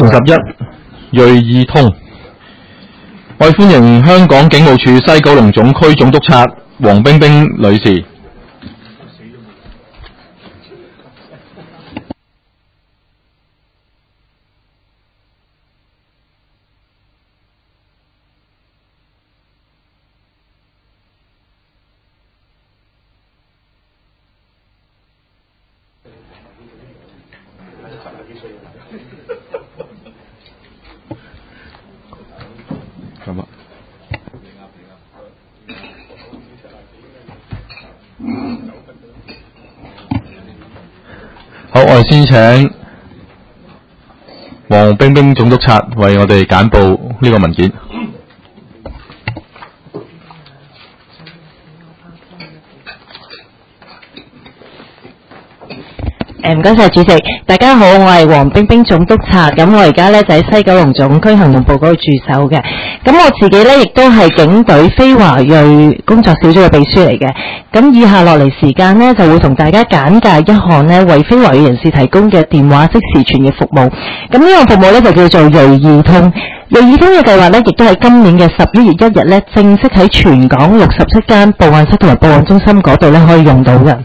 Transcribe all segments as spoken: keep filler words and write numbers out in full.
十一銳意通，我哋歡迎香港警務處西九龍總區總督察黃冰冰女士。好，我哋先請黃冰冰總督察為我哋簡報呢個文件。 誒，唔該晒主席，大家好，我係黃冰冰總督察，咁我而家咧就喺西九龍總區行動部嗰度駐守嘅，咁我自己咧亦都係警隊非華裔工作小組嘅秘書嚟嘅，咁以下落嚟時間呢，就會同大家簡介一項呢為非華裔人士提供嘅電話即時傳譯服務，咁呢項服務咧就叫做銳意通。銳意通嘅計劃咧，亦都喺今年嘅十一月一日咧，正式喺全港六十七間報案室同埋報案中心嗰度咧可以用到嘅。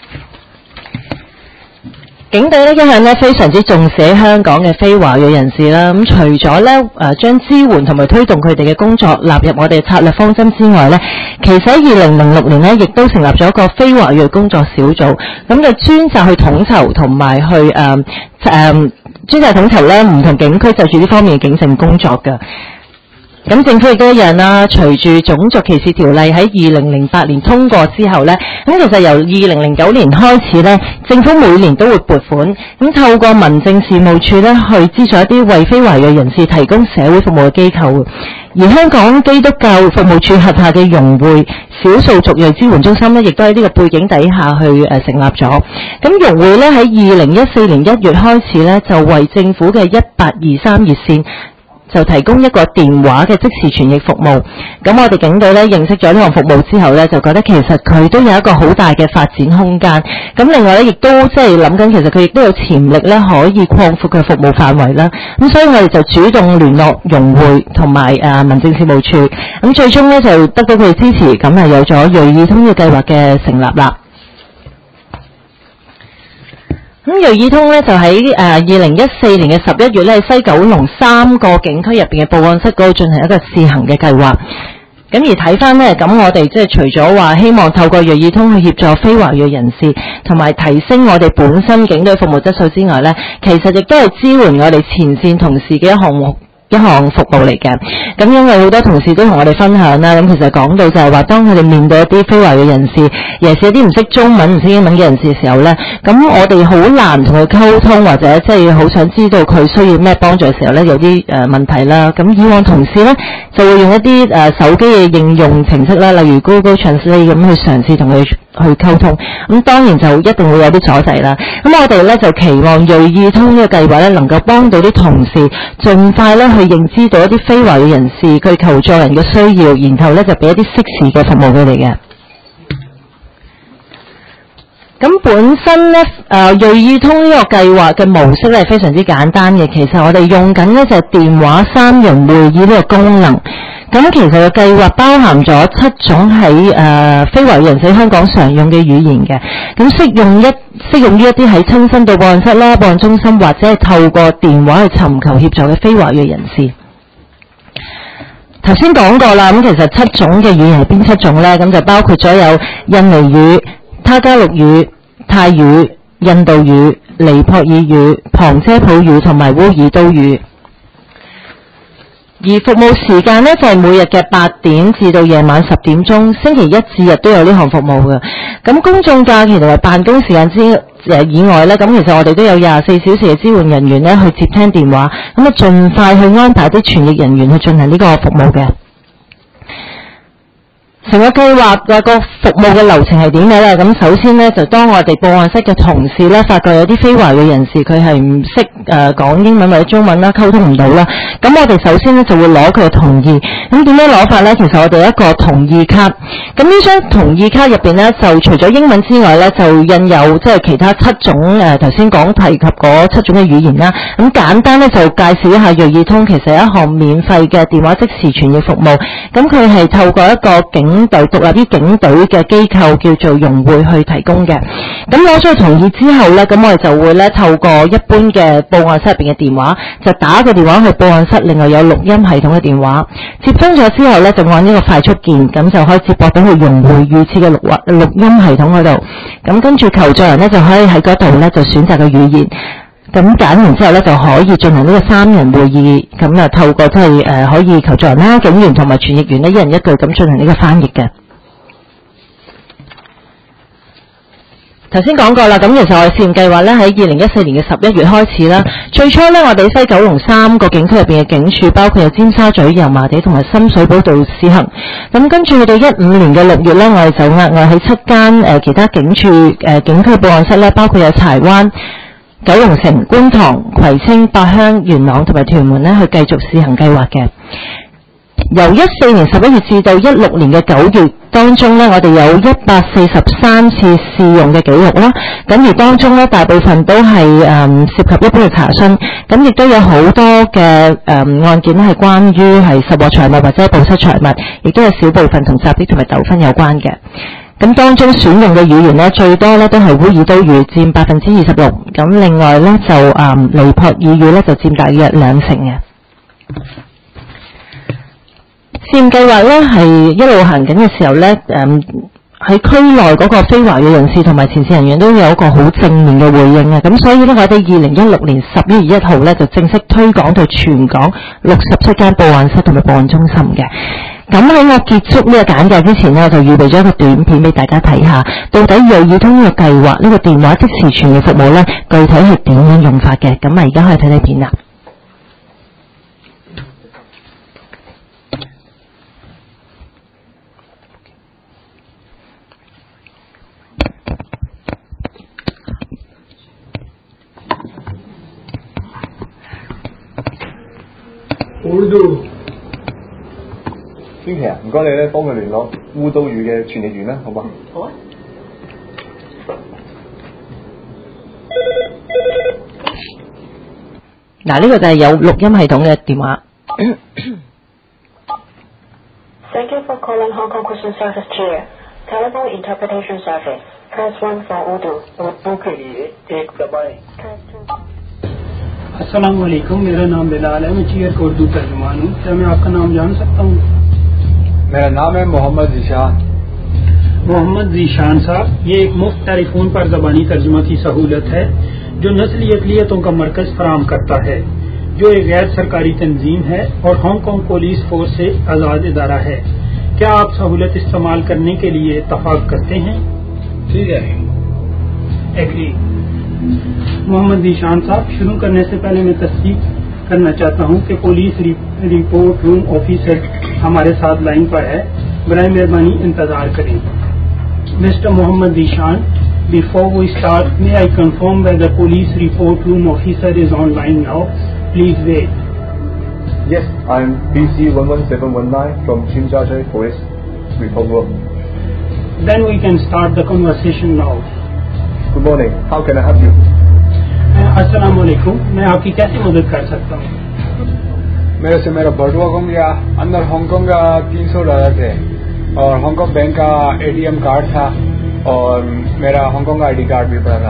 警隊咧一向咧非常之重視喺香港嘅非華裔人士啦，咁除咗咧誒將支援同埋推動佢哋嘅工作納入我哋策略方針之外咧，其實喺二零零六年咧，亦都成立咗一個非華裔工作小組，咁就專責去統籌同埋去誒誒、呃呃、專責統籌咧唔同警區就住呢方面嘅警政工作嘅。咁政府亦都一樣啦，隨住種族歧視條例喺二零零八年通過之後呢，咁其實由二零零九年開始呢，政府每年都會撥款，咁透過民政事務處呢去資助一啲為非華裔人士提供社會服務嘅機構。而香港基督教服務處轄下嘅融匯少數族裔支援中心呢，亦都喺呢個背景底下去誒成立咗。咁融匯呢喺二零一四年一月開始呢，就為政府嘅一八二三熱線就提供一個電話嘅即時傳譯服務，咁我哋警隊咧認識咗呢項服務之後咧，就覺得其實佢都有一個好大嘅發展空間。咁另外咧，亦都即係諗緊，其實佢亦都有潛力咧，可以擴闊佢服務範圍啦。咁所以我哋就主動聯絡融匯同埋誒民政事務處，咁最終咧就得到佢哋支持，咁係有咗銳意通嘅計劃嘅成立啦。咁銳意通咧就喺誒二零一四年嘅十一月咧，喺西九龍三個警區入邊嘅報案室嗰度進行一個試行嘅計劃。咁而睇翻咧，咁我哋即係除咗話希望透過銳意通去協助非華裔人士，同埋提升我哋本身警隊服務質素之外咧，其實亦都係支援我哋前線同事嘅一項目。一項服務嚟嘅，咁因為好多同事都同我哋分享啦，咁其實講到就係話，當佢哋面對一啲非華裔人士，尤其是一啲唔識中文、唔識英文嘅人士嘅時候咧，咁我哋好難同佢溝通，或者即係好想知道佢需要咩幫助嘅時候咧，有啲誒問題啦。咁以往同事咧就會用一啲誒手機嘅應用程式啦，例如 Google Translate 咁去嘗試同佢去溝通，咁當然就一定會有啲阻滯啦。咁我哋咧就期望銳意通呢個計劃咧，能夠幫到啲同事盡快咧去認知到一啲非華裔人士佢求助人嘅需要，然後咧就俾一啲適時嘅服務佢哋嘅。咁本身咧，誒銳意通呢個計劃嘅模式咧係非常之簡單嘅。其實我哋用緊咧就係電話三人會議呢個功能。咁其實個計劃包含咗七種喺誒、呃、非華裔人士香港常用嘅語言嘅。咁適用一適用於一啲喺親身到報案室啦、報案中心或者係透過電話去尋求協助嘅非華裔人士。頭先講過啦，咁其實七種嘅語言係邊七種咧？咁就包括咗有印尼語、他加祿語、泰語、印度語、尼泊爾語、旁遮普語同埋烏爾都語。而服務時間呢，就係、是、每日嘅八點至到夜晚十點鐘，星期一至日都有呢項服務嘅。咁公眾假期同埋辦公時間之誒以外呢，咁其實我哋都有廿四小時嘅支援人員呢去接聽電話，咁啊盡快去安排啲傳譯人員去進行呢個服務嘅。 成個計劃嘅個服務嘅流程係點嘅咧？咁首先咧，就當我哋報案室嘅同事咧，發覺有啲非華裔人士佢係唔識誒講英文或者中文啦，溝通唔到啦。咁我哋首先咧就會攞佢嘅同意。咁點樣攞法咧？其實我哋有一個同意卡。咁呢張同意卡入邊咧，就除咗英文之外咧，就印有即係其他七種誒頭先講提及嗰七種嘅語言啦。咁簡單咧就介紹一下銳意通，其實係一項免費嘅電話即時傳譯服務。咁佢係透過一個警隊獨立於警隊嘅機構叫做融匯去提供嘅。咁攞咗同意之後咧，咁我哋就會咧透過一般嘅報案室入邊嘅電話，就打個電話去報案室，另外有錄音系統嘅電話，接通咗之後咧，就按呢個快速鍵，咁就可以接駁到去融匯預設嘅錄錄音系統嗰度。咁跟住求助人咧就可以喺嗰度咧就選擇個語言。咁揀完之後咧，就可以進行呢個三人會議，咁啊透過即係誒可以求助人啦、警員同埋傳譯員咧，一人一句咁進行呢個翻譯嘅。頭先講過啦，咁其實我哋試驗計劃咧喺二零一四年嘅十一月開始啦。最初咧，我哋西九龍三個警區入邊嘅警署，包括有尖沙咀、油麻地同埋深水埗度試行。咁跟住去到一五年嘅六月咧，我哋就額外喺七間誒、呃、其他警署誒、呃、警區報案室咧，包括有柴灣、九龍城、觀塘、葵青、八鄉、元朗同埋屯門咧，去繼續試行計劃嘅。由一四年十一月至到一六年嘅九月當中呢，我哋有一百四十三次試用嘅記錄啦。咁而當中呢，大部分都係誒、嗯、涉及一般嘅查詢，咁亦都有好多嘅誒、嗯、案件咧係關於係拾獲財物或者係盜失財物，亦都有少部分同襲擊同埋糾紛有關嘅。咁當中選用嘅語言呢，最多呢都係烏爾都語佔百分之二十六，咁另外呢，就誒、嗯、尼泊爾語呢就佔大約兩成嘅。試驗計劃咧係一路行緊嘅時候咧，誒喺區內嗰個非華裔人士同埋前線人員都有一個好正面嘅回應啊！咁所以咧，我哋二零一六年十一月一號咧就正式推廣到全港六十七間報案室同埋報案中心嘅。咁喺我結束呢個簡介之前呢，我就預備咗一個短片俾大家睇下，到底銳意通呢個計劃呢、呢個電話即時傳譯服務咧，具體係點樣用法嘅？咁啊，而家可以睇睇片啦。 Urdu，邊期啊？唔該你咧，幫佢聯絡烏都語嘅傳譯員啦，好嘛？好啊。 嗱，呢個就係有錄音系統嘅電話。 Thank you for calling Hong Kong Customs Service Chair. Telephone Interpretation Service. Press one for Urdu. Urdu के लिए एक दबाएं। Press two. अस्सलाम वालेकुम, मेरा नाम बिलाल है, मैं चीयर का उर्दू तर्जुमान हूँ. क्या मैं आपका नाम जान सकता हूँ? मेरा नाम है मोहम्मद जीशान. मोहम्मद जीशान साहब, ये एक मुफ्त टेलीफोन पर ज़बानी तर्जुमा की सहूलत है जो नस्ली अक़लियतों का मरकज़ फराहम करता है, जो एक गैर सरकारी तंजीम है और हांगकांग पुलिस फोर्स से आज़ाद इदारा है. क्या आप सहूलत इस्तेमाल करने के लिए इत्तफ़ाक़ करते हैं? ठीक है. एग्री. मोहम्मद जीशान साहब, शुरू करने से पहले मैं तस्दीक करना चाहता हूँ कि पुलिस रिपोर्ट रूम ऑफिसर हमारे साथ लाइन पर है. बराए मेहरबानी इंतजार करें. Mister Mohammad Zeeshan, before we start may I confirm that the police report room officer is online now. Please wait. Yes, I am B C one one seven one nine from Chinchajai Police Report Room. Then we can start the conversation now. Good morning. How can I help you? अस्सलाम वालेकुम, मैं आपकी कैसे मदद कर सकता हूँ? मेरे से मेरा बटुआ गुम गया. अंदर हांगकांग का तीन सौ डॉलर थे और हांगकांग बैंक का एटीएम कार्ड था और मेरा हांगकांग का आईडी कार्ड भी पड़ा था.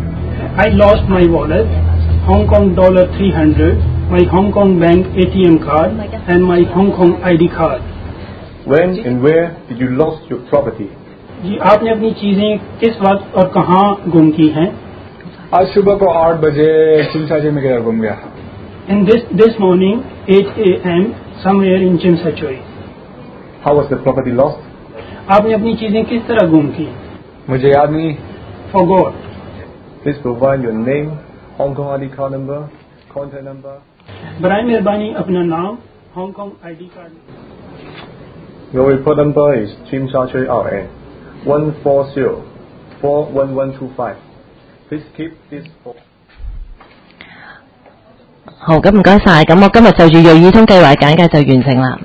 I lost my wallet, Hong Kong dollar three hundred, my Hong Kong bank A T M card and my Hong Kong I D card. When and where did you lost your property? जी, आपने अपनी चीजें किस वक्त और कहाँ गुम की हैं? आज सुबह को आठ बजे चिंचाचे में किधर गुम गया. In this this morning eight A M somewhere in Chinsachoi. How was the property lost? आपने अपनी चीजें किस तरह गुम की? मुझे याद नहीं. Forgot. Please provide your name, Hong Kong I D card number, contact number. बराए मेहरबानी अपना नाम, Hong Kong I D card. Your report number is Team Charge R N one four zero four one one two five. Please keep this. 好，咁唔該晒。咁我今日就住銳意通計劃簡介就完成啦。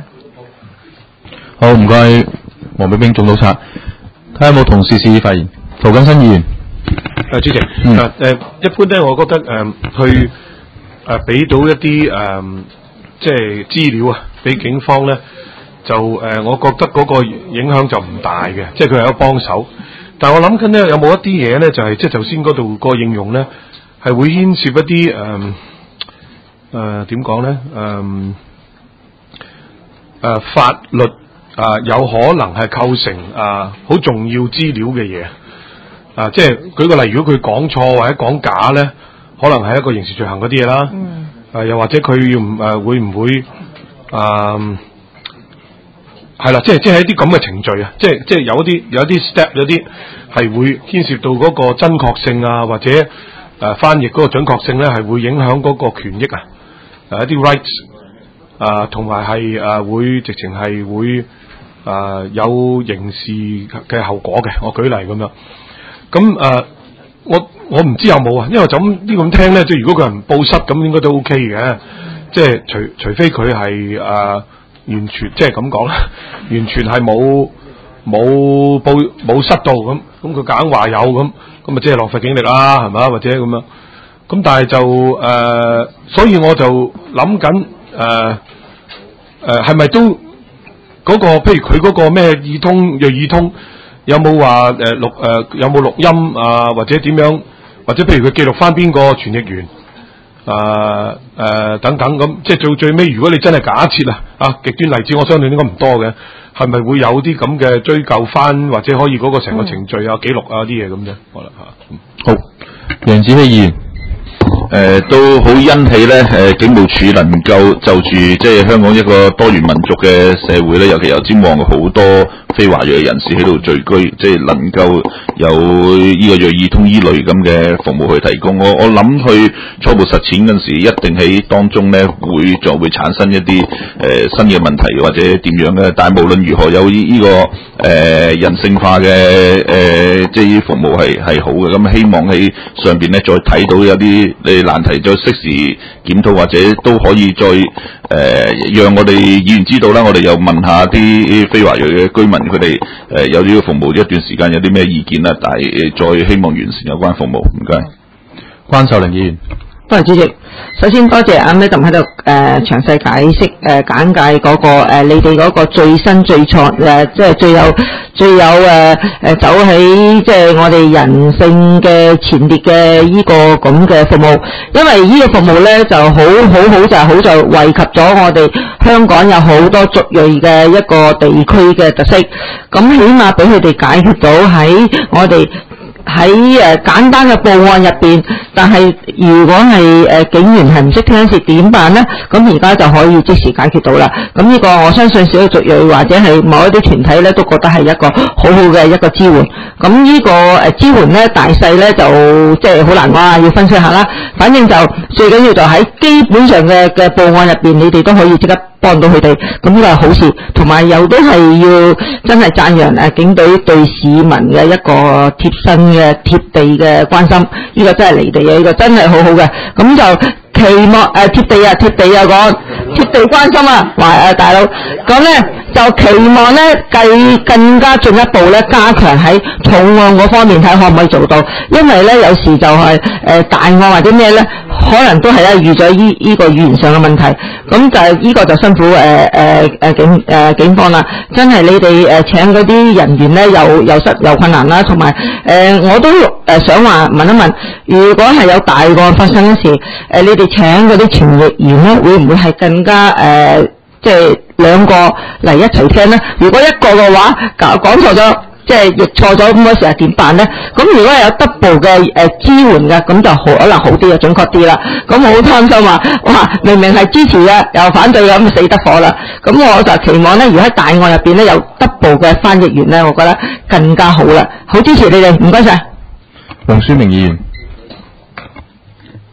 好，唔該，黃冰冰總督察，睇下有冇同事示意發言。涂謹申議員。 誒，主席，誒、嗯呃、一般咧，我覺得誒、呃、去誒俾、呃、到一啲誒、呃、即係資料啊，俾警方咧，就誒、呃，我覺得嗰個影響就唔大嘅，即係佢係有幫手。但係我諗緊咧，有冇一啲嘢咧，就係、是、即係頭先嗰度個應用咧，係會牽涉一啲誒誒點講咧，誒誒法律啊、呃，有可能係構成啊好、呃、重要資料嘅嘢。啊，即係舉個例，如果佢講錯或者講假咧，可能係一個刑事罪行嗰啲嘢啦。嗯。啊，又或者佢要唔誒會唔會啊？係啦，即係即係一啲咁嘅程序啊，即係即係有啲有啲 step 有啲係會牽涉到嗰個真確性啊，或者誒、啊、翻譯嗰個準確性咧，係會影響嗰個權益啊，誒一啲 rights 啊，同埋係誒會直情係會誒、啊、有刑事嘅後果嘅。我舉例咁樣。咁誒、呃，我我唔知有冇啊，因為就咁呢咁聽咧，即係如果佢係唔報失，咁應該都 OK 嘅。即係除除非佢係誒完全即係咁講啦，完全係冇冇報冇失到咁，咁佢夾硬話有咁，咁咪即係浪費警力啦，係咪？或者咁樣。咁但係就誒、呃，所以我就諗緊誒誒係咪都嗰、嗰個，譬如佢嗰個咩易通銳意通。有冇話誒錄誒、呃、有冇錄音啊，或者點樣，或者譬如佢記錄翻邊個傳譯員啊誒、呃、等等咁，即係到最尾，如果你真係假設啊啊極端例子，我相信應該唔多嘅，係咪會有啲咁嘅追究翻，或者可以嗰個成個程序啊、嗯、記錄啊啲嘢咁啫？好啦嚇。好， 楊子希議員。 誒、呃、都好欣喜咧，誒、呃、警務處能夠就住即係香港一個多元民族嘅社會咧，尤其油尖旺好多非華裔人士喺度聚居，即係能夠有呢個銳意通依類咁嘅服務去提供。我我諗去初步實踐嗰陣時，一定喺當中咧會就會產生一啲誒、呃、新嘅問題或者點樣嘅。但係無論如何有呢、這、呢個誒、呃、人性化嘅誒、呃、即係服務係係好嘅。咁希望喺上邊咧再睇到有啲誒難題再適時檢討，或者都可以再誒、呃、讓我哋議員知道啦。我哋又問下啲非華裔嘅居民，佢哋誒有呢個服務一段時間有啲咩意見啦？但係再希望完善有關服務。唔該， 關秀玲議員。 多謝主席。首先多謝阿 Madam 喺度誒詳細解釋誒、呃、簡介嗰、那個誒、呃、你哋嗰個最新最創誒、呃、即係最有最有誒誒、呃、走喺即係我哋人性嘅前列嘅呢個咁嘅服務，因為呢個服務咧就好好好就係好在惠及咗我哋香港有好多族裔嘅一個地區嘅特色，咁起碼俾佢哋解決到喺我哋喺誒簡單嘅報案入邊，但係如果係誒、呃、警員係唔識聽時點辦呢？咁而家就可以即時解決到啦。咁呢個我相信少數族裔或者係某一啲團體咧都覺得係一個好好嘅一個支援。咁呢個誒支援咧大細咧就即係好難話，要分析下啦。反正就最緊要就喺基本上嘅嘅報案入邊，你哋都可以即刻幫到佢哋，咁呢個係好事，同埋又都係要真係讚揚誒警隊對市民嘅一個貼身嘅貼地嘅關心，呢、這個真係離地嘅，呢、這個真係好好嘅，咁就期望誒、呃、貼地啊貼地啊講貼地關心啊，話誒、呃、大佬，咁咧就期望咧計更加進一步咧加強喺重案嗰方面睇可唔可以做到，因為咧有時就係、是、誒、呃、大案或者咩咧，可能都係咧遇咗依依個語言上嘅問題，咁就係呢個就辛苦誒誒誒警誒、呃、警方啦，真係你哋誒、呃、請嗰啲人員咧又又失又困難啦，同埋誒我都誒、呃、想話問一問，如果係有大案發生嗰時，誒、呃、你哋請嗰啲傳譯員咧，會唔會係更加誒、呃、即係兩個嚟一齊聽咧？如果一個嘅話講講錯咗，即係譯錯咗咁嗰時係點辦咧？咁如果係有 double 嘅誒、呃、支援嘅，咁就可能好啲啊，準確啲啦。咁我好擔心話，哇，明明係支持嘅，又反對嘅，咁就死得火啦。咁我就期望咧，如果喺大案入邊咧有 double 嘅翻譯員咧，我覺得更加好啦。好支持你哋，唔該晒。 黃書明議員。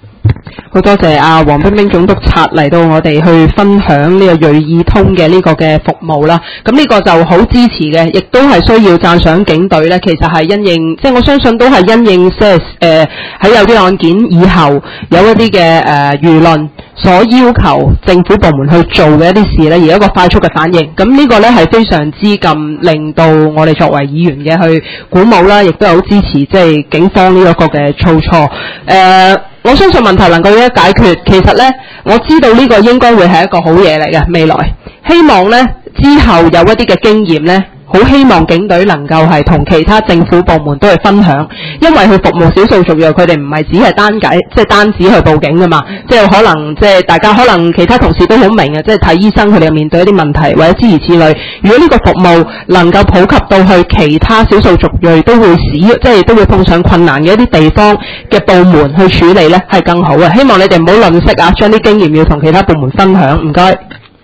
好多謝阿黃冰冰總督察嚟到我哋去分享呢個銳意通嘅呢個嘅服務啦。咁呢個就好支持嘅，亦都係需要讚賞警隊咧。其實係因應，即係我相信都係因應即係誒喺有啲案件以後有一啲嘅誒輿論所要求政府部門去做嘅一啲事咧，而一個快速嘅反應。咁呢個咧係非常之咁令到我哋作為議員嘅去鼓舞啦，亦都有支持即係警方呢一個嘅操錯。誒、呃，我相信問題能夠一解決。其實咧，我知道呢個應該會係一個好嘢嚟嘅未來。希望咧之後有一啲嘅經驗咧。好希望警隊能夠係同其他政府部門都去分享，因為去服務少數族裔，佢哋唔係只係單解，即係單止去報警噶嘛，即係可能即係大家可能其他同事都好明嘅，即係睇醫生佢哋面對一啲問題或者諸如此類。如果呢個服務能夠普及到去其他少數族裔都會使，即係都會碰上困難嘅一啲地方嘅部門去處理咧，係更好嘅。希望你哋唔好吝嗇啊，將啲經驗要同其他部門分享。唔該。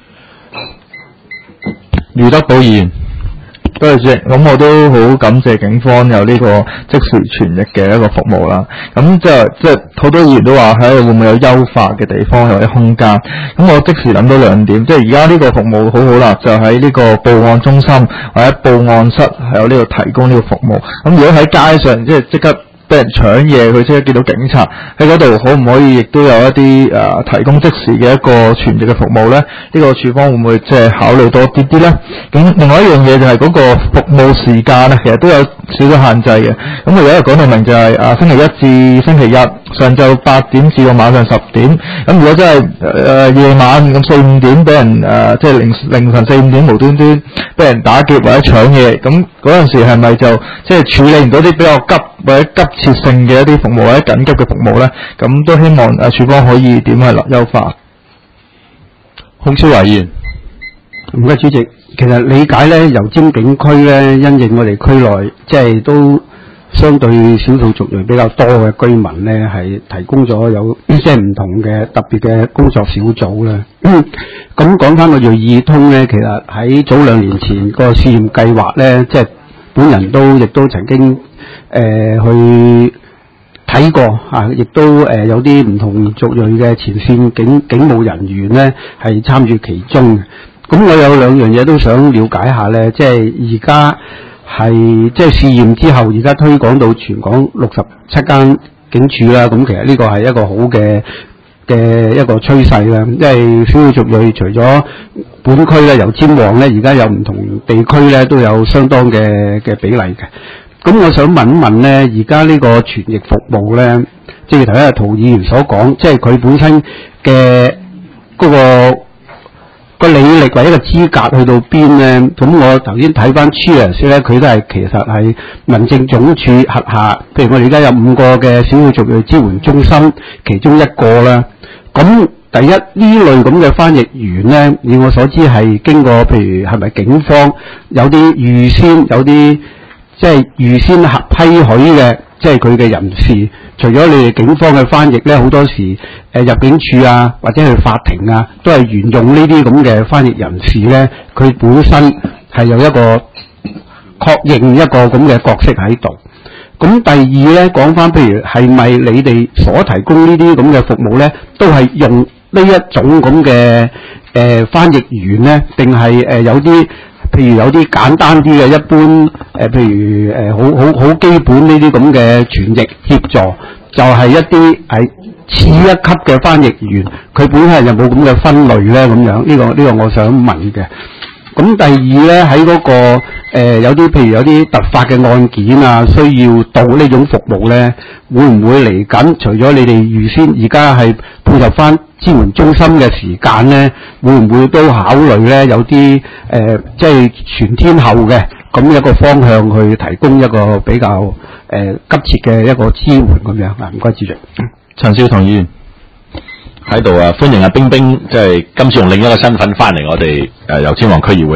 余德寶議員。 多謝主席，咁我都好感謝警方有呢個即時傳譯嘅一個服務啦。咁即係即係好多議員都話喺度會唔會有優化嘅地方或者空間？咁我即時諗到兩點，即係而家呢個服務好好啦，就喺呢個報案中心或者報案室係有呢個提供呢個服務。咁如果喺街上即係即刻俾人搶嘢，佢即刻見到警察喺嗰度，可唔可以亦都有一啲誒、呃、提供即時嘅一個傳譯嘅服務咧？呢、這個處方會唔會即係考慮多啲啲咧？咁另外一樣嘢就係嗰個服務時間咧，其實都有少少限制嘅。咁佢有一個講到明就係、是、啊星期一至星期日上晝八點至到晚上十點。咁如果真係誒夜晚咁四五點俾人誒即係凌凌晨四五點無端端俾人打劫或者搶嘢，咁嗰陣時係咪就即係處理唔到啲比較急或者急切性嘅一啲服務或者緊急嘅服務咧？咁都希望誒處方可以點去優化。 孔超華議員， 唔該主席，其實理解咧，油尖警區咧，因應我哋區內即係都相對少數族裔比較多嘅居民咧，係提供咗有即係唔同嘅特別嘅工作小組啦。咁講翻個銳意通咧，其實喺早兩年前個試驗計劃咧，即係本人都亦都曾經誒、呃、去睇過啊，亦都誒、呃、有啲唔同族裔嘅前線警警務人員咧係參與其中嘅。咁我有兩樣嘢都想了解下咧，即係而家係即係試驗之後，而家推廣到全港六十七間警署啦。咁其實呢個係一個好嘅嘅一個趨勢啦。因為少數族裔除咗本區咧油尖旺咧，而家有唔同地區咧都有相當嘅嘅比例嘅。咁我想問一問咧，而家呢個傳譯服務咧，即係頭先阿陶議員所講，即係佢本身嘅嗰個個履歷或者個資格去到邊咧？咁我頭先睇翻 Cheers 咧，佢都係其實係民政總署轄下，譬如我哋而家有五個嘅少數族裔支援中心，其中一個啦。咁第一呢類咁嘅翻譯員咧，以我所知係經過，譬如係咪警方有啲預先有啲即係預先合批許嘅，即係佢嘅人士。除咗你哋警方嘅翻譯咧，好多時誒、呃、入境處啊，或者係法庭啊，都係沿用呢啲咁嘅翻譯人士咧。佢本身係有一個確認一個咁嘅角色喺度。咁第二咧，講翻譬如係咪你哋所提供呢啲咁嘅服務咧，都係用呢一種咁嘅誒翻譯員咧，定係誒有啲？譬如有啲簡單啲嘅一般誒、呃，譬如誒好好好基本呢啲咁嘅傳譯協助，就係、是、一啲係次一級嘅翻譯員，佢本身有冇咁嘅分類咧？咁樣呢、這個呢、這個我想問嘅。咁第二咧，喺嗰、那個誒、呃、有啲譬如有啲突發嘅案件啊，需要到呢種服務咧，會唔會嚟緊？除咗你哋預先而家係配合翻支援中心嘅時間咧，會唔會都考慮咧？有啲誒、呃、即係全天候嘅咁一個方向去提供一個比較誒、呃、急切嘅一個支援咁樣啊？唔該，主席。 陳少棠議員喺度啊，歡迎阿冰冰，即係今次用另一個身份翻嚟我哋誒油尖旺區議會啦。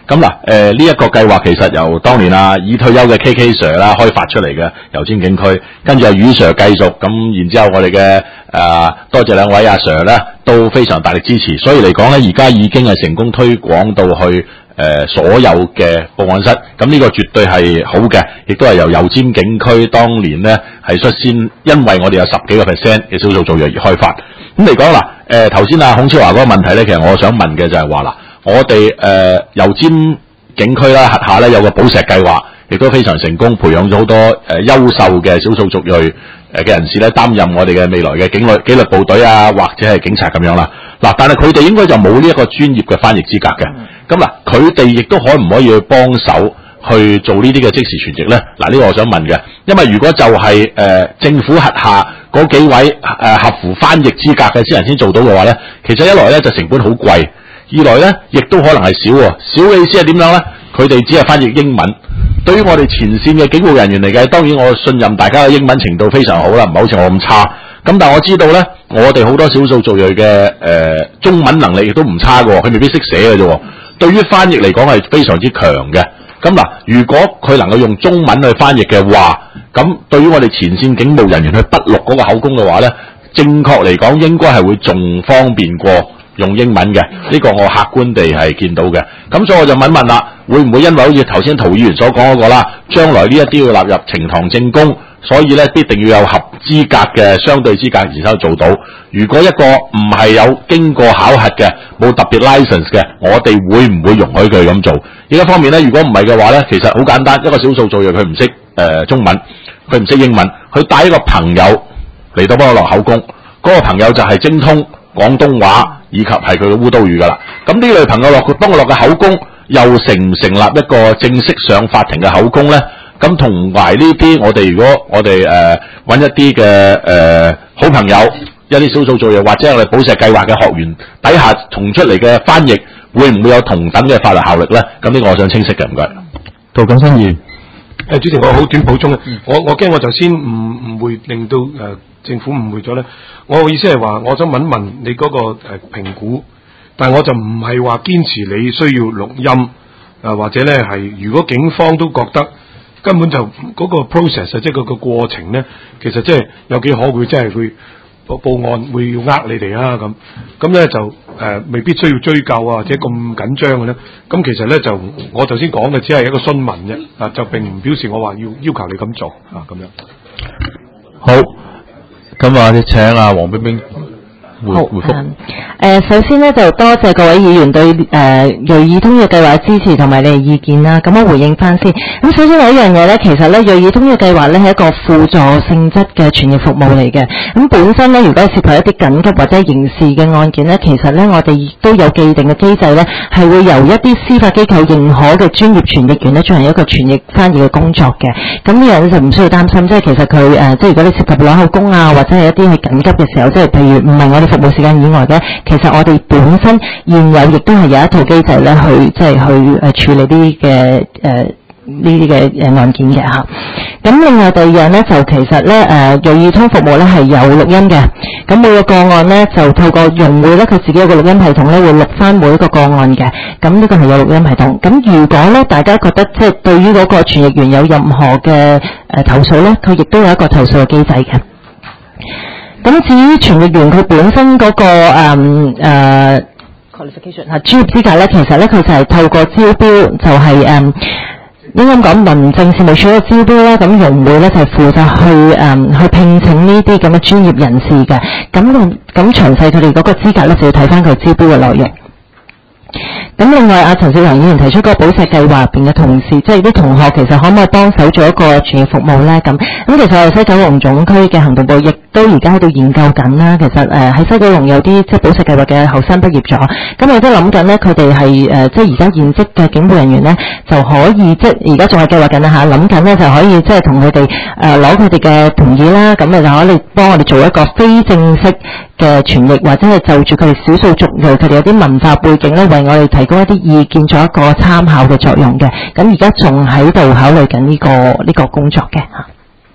咁嗱，誒呢一個計劃其實由當年啊已退休嘅 K K Sir 啦開發出嚟嘅油尖警區，跟住阿余 Sir 繼續，咁然之後我哋嘅誒多謝兩位阿 Sir 咧都非常大力支持，所以嚟講咧而家已經係成功推廣到去誒、呃、所有嘅報案室，咁呢個絕對係好嘅，亦都係由油尖警區當年咧係率先，因為我哋有十幾個 percent 嘅少數族裔而開發。咁嚟講嗱，誒頭先阿孔超華嗰個問題咧，其實我想問嘅就係話嗱。我哋誒油尖警區啦，轄下咧有個寶石計劃，亦都非常成功，培養咗好多誒、呃、優秀嘅少數族裔誒嘅人士咧，擔任我哋嘅未來嘅警律紀律部隊啊，或者係警察咁樣啦。嗱，但係佢哋應該就冇呢一個專業嘅翻譯資格嘅。咁嗱，佢哋亦都可唔可以去幫手去做呢啲嘅即時傳譯咧？嗱，呢個我想問嘅，因為如果就係、是、誒、呃、政府轄下嗰幾位誒、呃、合乎翻譯資格嘅先人先做到嘅話咧，其實一來咧就成本好貴。二來咧，亦都可能係少喎。少嘅意思係點樣咧？佢哋只係翻譯英文。對於我哋前線嘅警務人員嚟嘅，當然我信任大家嘅英文程度非常好啦，唔係好似我咁差。咁但係我知道咧，我哋好多少數族裔嘅誒、呃、中文能力亦都唔差嘅，佢未必識寫嘅啫。對於翻譯嚟講係非常之強嘅。咁嗱，如果佢能夠用中文去翻譯嘅話，咁對於我哋前線警務人員去筆錄嗰個口供嘅話咧，正確嚟講應該係會仲方便過用英文嘅，呢、這個我客觀地係見到嘅。咁所以我就問問啦，會唔會因為好似頭先陶議員所講嗰個啦，將來呢一啲要納入呈堂證供，所以咧必定要有合資格嘅相對資格而先做到。如果一個唔係有經過考核嘅，冇特別 license 嘅，我哋會唔會容許佢咁做？另一方面咧，如果唔係嘅話咧，其實好簡單，一個少數族裔佢唔識誒中文，佢唔識英文，佢帶一個朋友嚟到幫我落口供，嗰、那個朋友就係精通廣東話以及係佢嘅烏都語噶啦，咁呢類朋友落幫我落嘅口供，又成唔成立一個正式上法庭嘅口供咧？咁同埋呢啲，我哋如果我哋誒揾一啲嘅誒好朋友，一啲少數族裔或者我哋寶石計劃嘅學員底下同出嚟嘅翻譯，會唔會有同等嘅法律效力咧？咁呢個我想清晰嘅，唔該。 杜錦新議員， 誒主席，我好短補充嘅，我我驚我就先唔唔會令到誒。呃政府誤會咗咧，我嘅意思係話，我想問問你嗰、那個誒、呃、評估，但係我就唔係話堅持你需要錄音，啊、呃、或者咧係如果警方都覺得根本就嗰個 process 即係嗰個過程咧，其實即係有幾可會即係會報報案會要呃你哋啊咁，咁咧就誒、呃、未必需要追究啊或者咁緊張嘅咧，咁其實咧就我頭先講嘅只係一個詢問啫，啊就並唔表示我話要要求你咁做啊咁樣。 好。咁啊，請阿黃冰冰回回覆。誒、 呃，首先呢，就多謝各位議員對誒銳意通嘅計劃支持同埋你哋意見啦。咁我回應翻先。咁首先有一樣嘢咧，其實咧銳意通嘅計劃咧係一個輔助性質嘅傳譯服務嚟嘅。咁本身咧，如果涉及一啲緊急或者刑事嘅案件咧，其實咧我哋都有既定嘅機制咧，係會由一啲司法機構認可嘅專業傳譯員咧進行一個傳譯翻譯嘅工作嘅。咁呢樣就唔需要擔心，即係其實佢誒、呃，即係如果你涉及攞口供啊，或者係一啲係緊急嘅時候，即係譬如唔係我哋服務時間以外嘅，其實我哋本身現有亦都係有一套機制咧，去即係去誒處理啲嘅誒呢啲嘅誒案件嘅嚇。咁另外第二樣咧，就其實咧誒銳意通服務咧係有錄音嘅。咁每個個案咧就透過用戶咧佢自己有個錄音系統咧會錄翻每一個個案嘅。咁呢個係有錄音系統。咁如果咧大家覺得即係對於嗰個傳譯員有任何嘅誒投訴咧，佢亦都有一個投訴嘅機制嘅。咁至於傳譯員佢本身嗰、那個誒誒 qualification 嚇專業資格咧，其實咧佢就係透過招標，就係、是、誒、嗯、應該講民政事務處嘅招標啦。咁融會咧就係負責去誒、嗯、去聘請呢啲咁嘅專業人士嘅。咁咁詳細佢哋嗰個資格咧就要睇翻佢招標嘅內容。咁另外，阿陳少強議員提出嗰個寶石計劃入邊嘅同事，即係啲同學，其實可唔可以幫手做一個傳譯服務咧？咁咁其實我哋西九龍總區嘅行動部亦都而家喺度研究緊啦。其實誒喺、呃、西九龍有啲即係寶石計劃嘅後生畢業咗，咁我都諗緊咧，佢哋係誒即係而家現職嘅警務人員咧，就可以即係而家仲係計劃緊啦嚇，諗緊咧就可以即係同佢哋誒攞佢哋嘅同意啦，咁啊就可以幫我哋做一個非正式嘅傳譯，或者係就住佢哋少數族裔佢哋有啲文化背景咧，為我哋提供一啲意見，做一個參考嘅作用嘅。咁而家仲喺度考慮緊呢個呢個工作嘅嚇。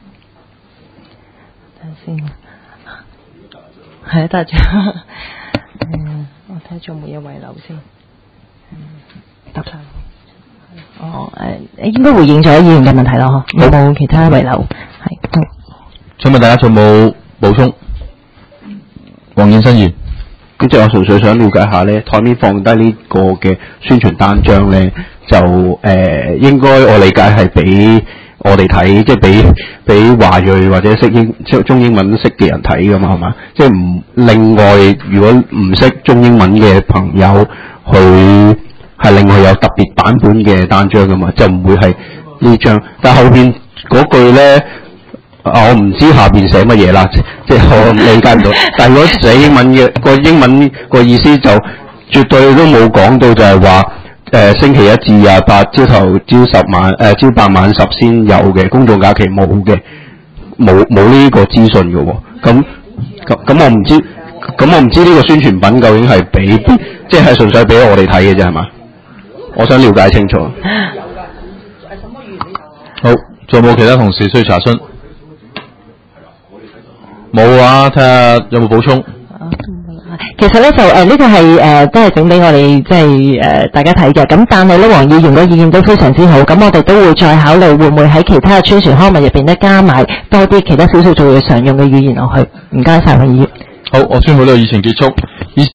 睇下先，係啊，大家，嗯，我睇下仲有冇嘢遺留先。嗯，得啦。 哦，誒，應該回應咗議員嘅問題咯，嗬，有冇其他遺留？係， 請問大家仲有冇補充？黃健新議員， 咁即係我純粹想了解下咧，台面放低呢個嘅宣傳單張咧，就誒、呃、應該我理解係俾我哋睇，即係俾俾華裔或者識英即係中英文識嘅人睇噶嘛，係嘛？即係唔另外，如果唔識中英文嘅朋友，佢係另外有特別版本嘅單張噶嘛，就唔會係呢張。但後邊嗰句咧。啊！我唔知下邊寫乜嘢啦，即係我理解唔到。但係如果寫英文嘅個英文個意思就絕對都冇講到，就係話誒星期一至廿八朝頭朝十晚誒朝八晚十先有嘅，公眾假期冇嘅，冇冇呢個資訊嘅喎。咁咁咁我唔知，咁我唔知呢個宣傳品究竟係俾即係純粹俾我哋睇嘅啫係嘛？我想了解清楚。 好，仲有冇其他同事需要查詢？冇啊，睇下有冇補充。 其實咧就誒呢、呃這個係誒、呃、都係整俾我哋即係誒大家睇嘅，咁但係咧黃議員個意見都非常之好，咁我哋都會再考慮會唔會喺其他嘅宣傳刊物入邊咧加埋多啲其他少數族裔常用嘅語言落去。唔該晒黃議員。 好，我宣布呢個議程結束。